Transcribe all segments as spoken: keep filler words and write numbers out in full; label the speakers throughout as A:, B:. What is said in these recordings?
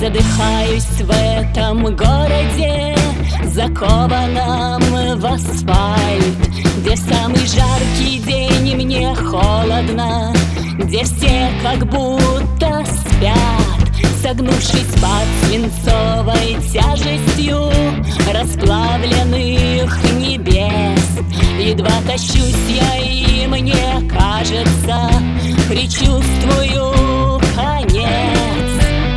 A: задыхаюсь в этом городе, закованном в асфальт, где в самый жаркий день мне холодно, где все как будто спят, согнувшись под свинцовой тяжестью расплавленных небес. Едва тащусь я, и мне кажется, предчувствую конец.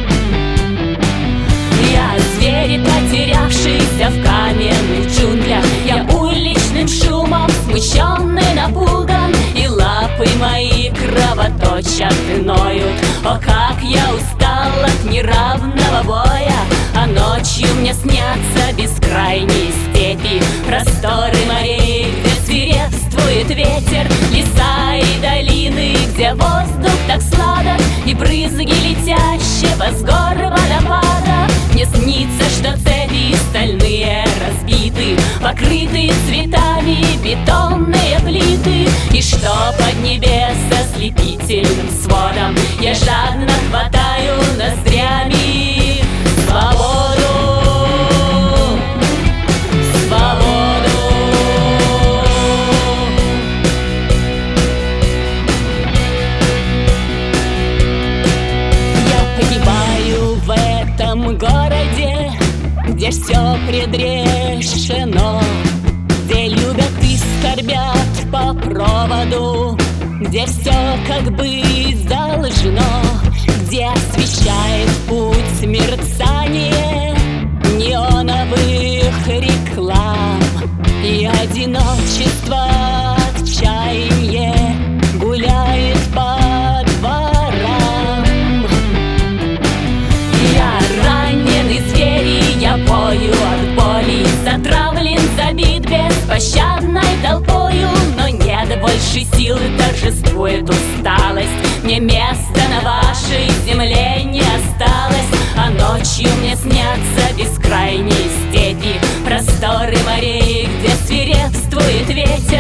A: Я зверь, потерявшийся в каменных джунглях, я уличным шумом смущенный, напуган, и лапы мои кровоточат и ноют. О, как я устал от неравного боя, а ночью мне снятся бескрайние степи, просторы морей, где свирепствует ветер, леса и долины, где воздух так сладок, и брызги летящего с гор водопада. Мне снится, что цепи стальные разбиты, покрыты цветами бетонные плиты, и что под небес ослепительным сводом я жадно хватаю ноздрями свободу, свободу. Я погибаю в этом городе, где все предрешено, где любят и скорбят по проводу, где все как быть должно, где освещает путь мерцание неоновых реклам, и одиночество, отчаяние гуляет по дворам. Я раненый зверь, и я пою от боли, затравлен, забит беспощадной толпою, но нет больше сил, торжествует усталость. Мне места на вашей земле не осталось, а ночью мне снятся бескрайние степи, просторы морей, где свирепствует ветер,